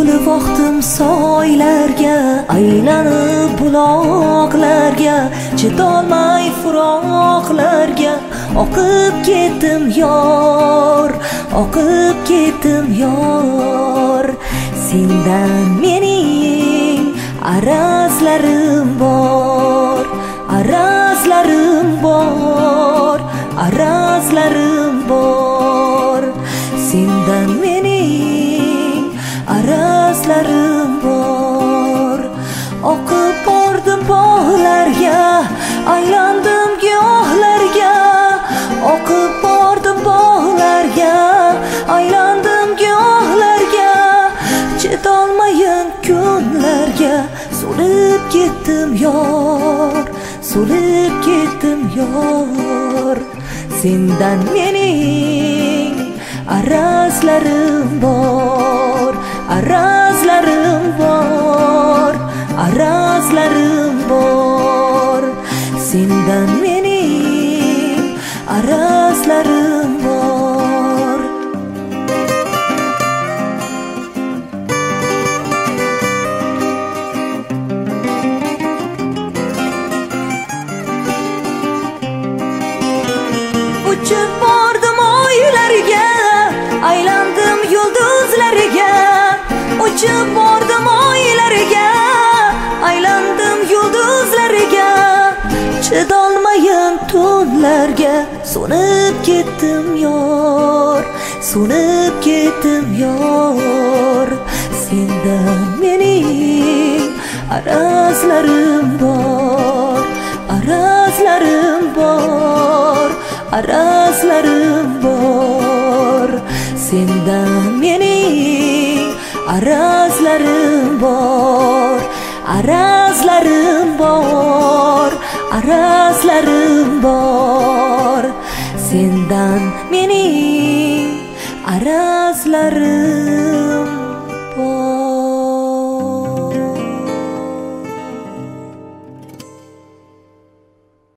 to'lib oqdim soylarga, aylanib buloqlarga, chidolmay furoqlarga oqib ketdim yor, oqib ketdim yor. Sendan mening arazlarim bor, arazlarim bor, arazlarim bor. Sendan mening arazlarim bor. Oqib bordim bog'larga, aylandim giyohlarga, oqib bordim bog'larga, aylandim giyohlarga, chidolmayin kunlarga so'lib ketdim yor, so'lib ketdim yor. Sendan mening arazlarim bor, arazlarim bor, arazlarim bor. Sendan mening arazlarim bor. Uchib bordim oylarga, aylandim yulduzlarga. Uchib bordim oylarga, aylandim yulduzlarga, chidolmayin tunlarga so'nib ketdim yor, so'nib ketdim yor. Sendan mening arazlarim bor, arazlarim bor, arazlarim bor. Sendan mening arazlarim bor, arazlarim bor, arazlarim bor. Sendan mening arazlarim